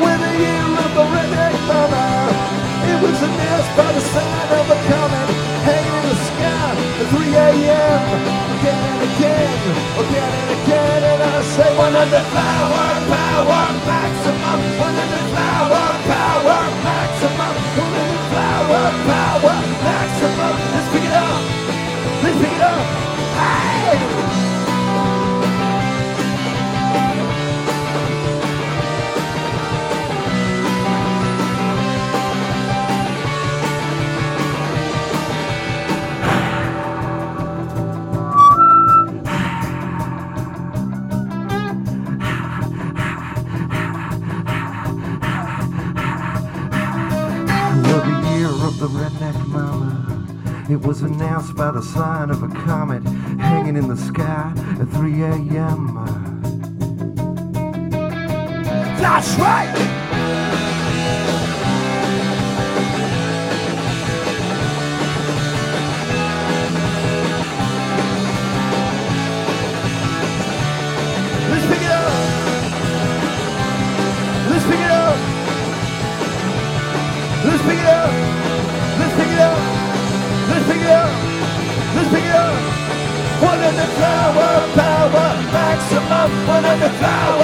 When the year of the redneck mama, it was announced by the sign of a comet hanging in the sky at 3 a.m. Again and again, again and again, and I say 100 flower power maximum, 100 flower power maximum, 100 flower power maximum. Let's pick it up. Let's pick it up. Hey! The redneck mama, it was announced by the sign of a comet hanging in the sky at 3 a.m. That's right! Let's pick it up! Let's pick it up! Let's pick it up! Let's pick it up. Let's pick it up. Let's pick it up. 100 flower power maximum. 100 flower